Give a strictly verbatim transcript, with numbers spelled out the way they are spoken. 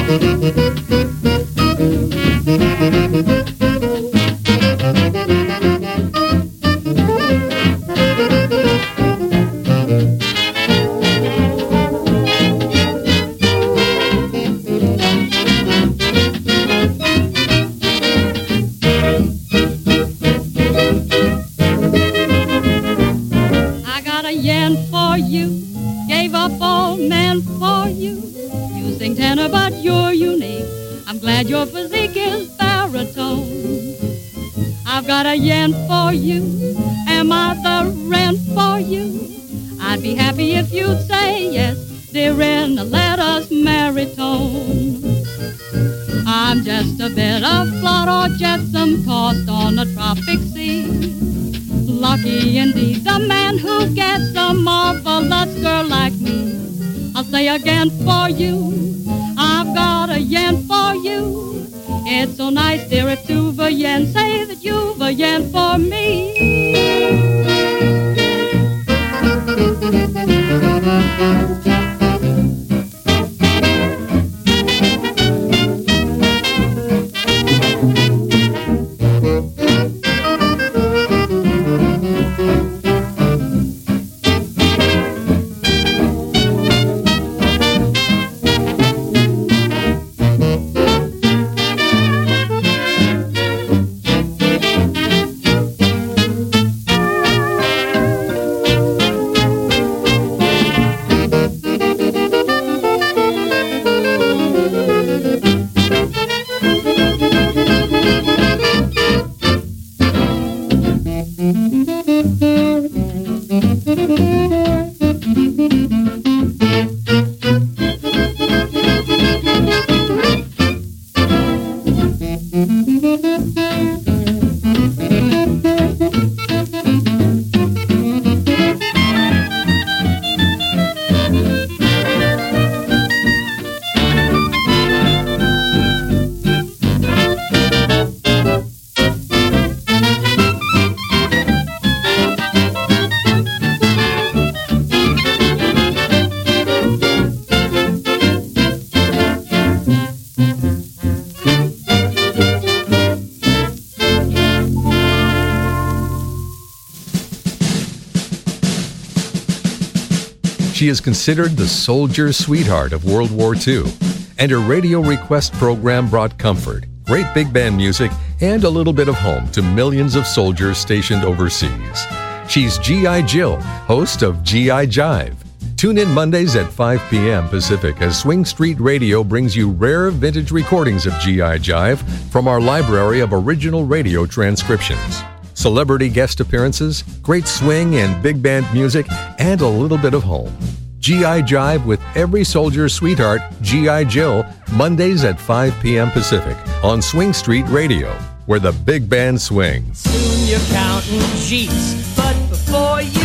She is considered the soldier sweetheart of World War Two, and her radio request program brought comfort, great big band music, and a little bit of home to millions of soldiers stationed overseas. She's G I. Jill, host of G I. Jive. Tune in Mondays at five p.m. Pacific as Swing Street Radio brings you rare vintage recordings of G I. Jive from our library of original radio transcriptions. Celebrity guest appearances, great swing and big band music, and a little bit of home. G I. Jive with every soldier's sweetheart, G I. Jill, Mondays at five p.m. Pacific on Swing Street Radio, where the big band swings. Soon you're counting sheets, but before you